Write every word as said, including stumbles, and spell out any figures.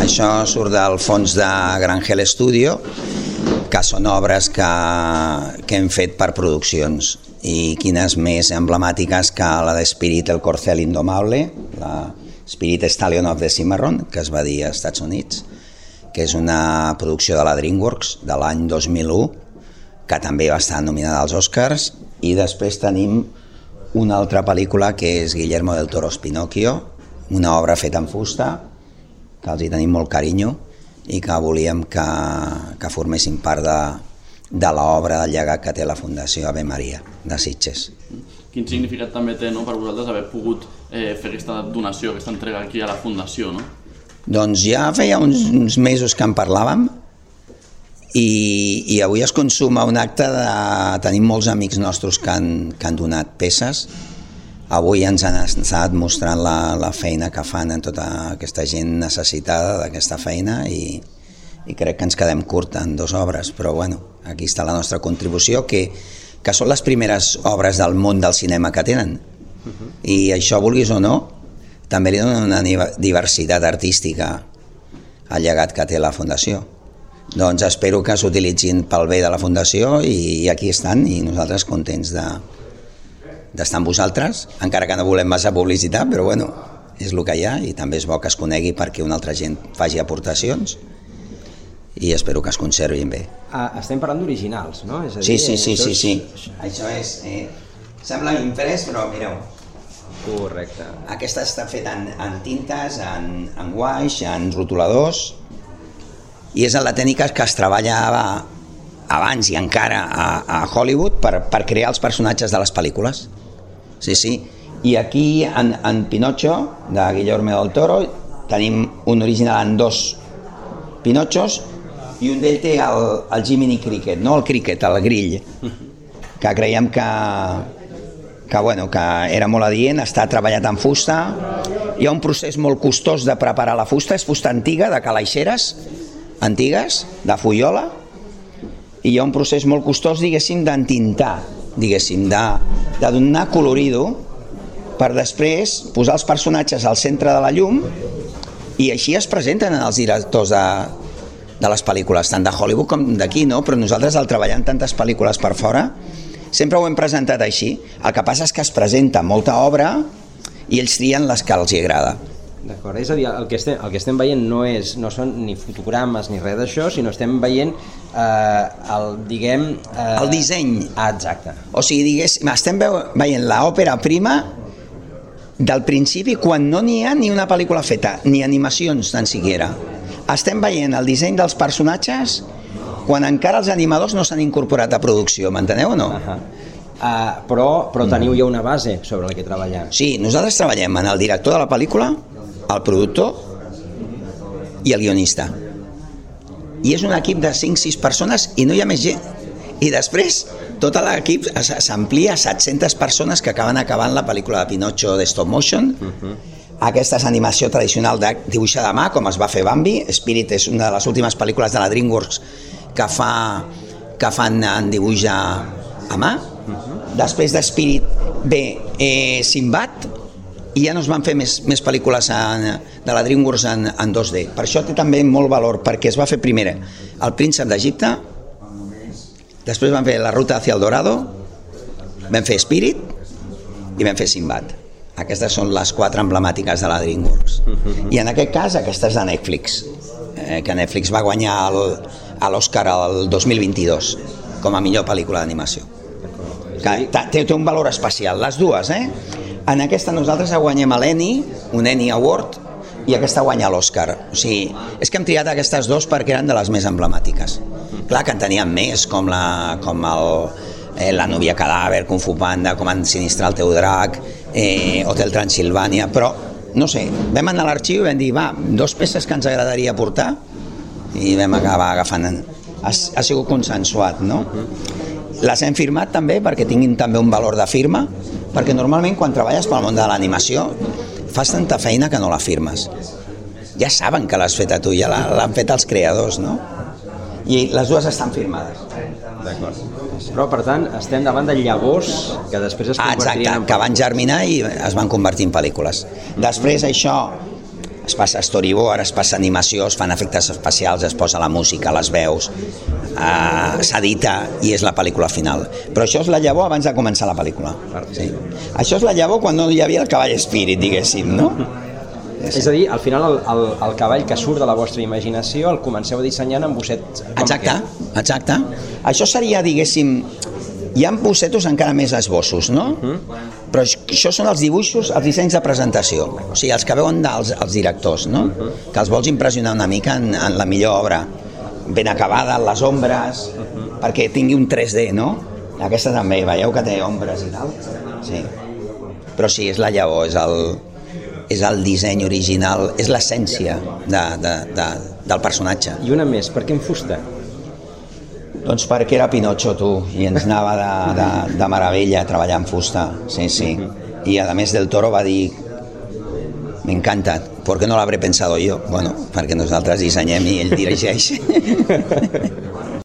Això surt del fons de Grangel Studio, que són obres que, que hem fet per produccions, i quines més emblemàtiques que la de Spirit, el corcel indomable, la Spirit Stallion of the Cimarron, que es va dir als Estats Units, que és una producció de la DreamWorks de l'any dos mil u, que també va estar nominada als Oscars, i després tenim una altra pel·lícula que és Guillermo del Toro's Pinocchio, una obra feta en fusta, que els hi tenim molt carinyo i que volíem que, que formessin part de, de l'obra del llegat que té la Fundació Ave Maria de Sitges. Quin significat també té, no, per vosaltres haver pogut eh, fer aquesta donació, aquesta entrega aquí a la Fundació, no? Doncs ja feia uns, uns mesos que en parlàvem, I, i avui es consuma un acte de... Tenim molts amics nostres que han, que han donat peces. Avui ens han estat mostrant la, la feina que fan en tota aquesta gent necessitada d'aquesta feina i, i crec que ens quedem curt en dues obres, però bueno, aquí està la nostra contribució, que, que són les primeres obres del món del cinema que tenen. I això, vulguis o no, també li dona una diversitat artística al llegat que té la Fundació. Doncs espero que s'utilitzin pel bé de la Fundació i aquí estan, i nosaltres contents de, d'estar amb vosaltres, encara que no volem massa publicitat, però bueno, és el que hi ha i també és bo que es conegui perquè una altra gent faci aportacions i espero que es conservin bé. Ah, estem parlant d'originals, no? És a dir, sí, sí, sí, això sí, sí. És... Això és... Eh, sembla imprès, però mireu. Correcte. Aquesta està feta en, en tintes, en, en guaix, en rotuladors, i és la tècnica que es treballava abans i encara a, a Hollywood per, per crear els personatges de les pel·lícules. Sí, sí. I aquí en, en Pinocho, de Guillermo del Toro, tenim un original en dos Pinochos i un d'ell té el, el Jiminy Cricket, no el cricket, el grill, que creiem que, que, bueno, que era molt adient, està treballat en fusta. Hi ha un procés molt costós de preparar la fusta, és fusta antiga, de calaixeres antigues, de fullola, i hi ha un procés molt costós, diguéssim, d'entintar, diguéssim, de, de donar colorido per després posar els personatges al centre de la llum, i així es presenten els directors de, de les pel·lícules, tant de Hollywood com d'aquí, no? Però nosaltres, al treballar en tantes pel·lícules per fora, sempre ho hem presentat així. El que passa és que es presenta molta obra i ells trien les que els hi agrada. D'acord, és a dir, el que estem, el que estem veient no, és, no són ni fotogrames ni res d'això, sinó estem veient eh, el, diguem... Eh... El disseny. Ah, exacte. O sigui, diguéssim, estem veient l'òpera prima del principi, quan no n'hi ha ni una pel·lícula feta, ni animacions tan siquiera. Estem veient el disseny dels personatges quan encara els animadors no s'han incorporat a producció, m'enteneu o no? Uh-huh. Uh, però, però teniu ja una base sobre la que treballar. Sí, nosaltres treballem en el director de la pel·lícula, el productor i el guionista. I és un equip de cinc sis persones i no hi ha més gent. I després tot l'equip s'amplia a set-centes persones que acaben acabant la pel·lícula de Pinocho de stop motion. Uh-huh. Aquesta és animació tradicional de dibuixar de mà, com es va fer Bambi. Spirit és una de les últimes pel·lícules de la DreamWorks que, fa, que fan en dibuix a, a mà. Uh-huh. Després de Spirit ve eh, Sinbad, i ja no es van fer més, més pel·lícules en, de la DreamWorks en, en dos D. Per això té també molt valor, perquè es va fer primer El príncep d'Egipte, després van fer La ruta hacia el Dorado, vam fer Spirit i vam fer Sinbad. Aquestes són les quatre emblemàtiques de la DreamWorks. I en aquest cas, aquesta és de Netflix, eh, que Netflix va guanyar el, l'Oscar el dos mil vint-i-dos com a millor pel·lícula d'animació. Que té, té un valor especial, les dues, eh? En aquesta nosaltres guanyem l'Emmy, un Emmy Award, i aquesta guanya l'Oscar. O sigui, és que hem triat aquestes dues perquè eren de les més emblemàtiques. Clar que en teníem més, com la, com el, eh, la núvia cadàver, Kung Fu Panda, com ensinistrar el teu drac, eh, Hotel Transilvània, però, no sé, vam anar a l'arxiu i vam dir, va, dos peces que ens agradaria portar, i vam acabar agafant. Ha, ha sigut consensuat, no? Les hem firmat també perquè tinguin també un valor de firma, perquè normalment quan treballes pel món de l'animació fas tanta feina que no la firmes. Ja saben que l'has fet a tu, ja l'han fet els creadors, no? I les dues estan firmades. D'acord. Però, per tant, estem davant de llavors que després es convertirien... Ah, exacte, en... que van germinar i es van convertir en pel·lícules. Després això, es passa a storyboard, es passa a animació, es fan efectes especials, es posa la música, les veus, eh, s'edita i és la pel·lícula final. Però això és la llavor abans de començar la pel·lícula. Sí. Això és la llavor quan no hi havia el cavall espírit, diguéssim, no? Sí. És a dir, al final el, el, el cavall que surt de la vostra imaginació el comenceu a dissenyar amb bosset com exacte, aquest. Exacte. Això seria, diguéssim, hi ha bossetos encara més esbossos, no? Mm. Però això són els dibuixos, els dissenys de presentació, o sigui, els que veuen dels, els directors, no? Mm. Que els vols impressionar una mica en, en la millor obra, ben acabada, les ombres, mm. perquè tingui un tres D, no? Aquesta també, veieu que té ombres i tal? Sí. Però sí, és la llavor, és el... és el disseny original, és l'essència de, de, de, del personatge. I una més, per què en fusta? Doncs perquè era Pinocho, tu, i ens anava de, de, de meravella treballar en fusta, sí, sí. I a més del Toro va dir, me encanta, ¿por qué no lo habré pensado yo? Bueno, perquè nosaltres dissenyem i ell dirigeix.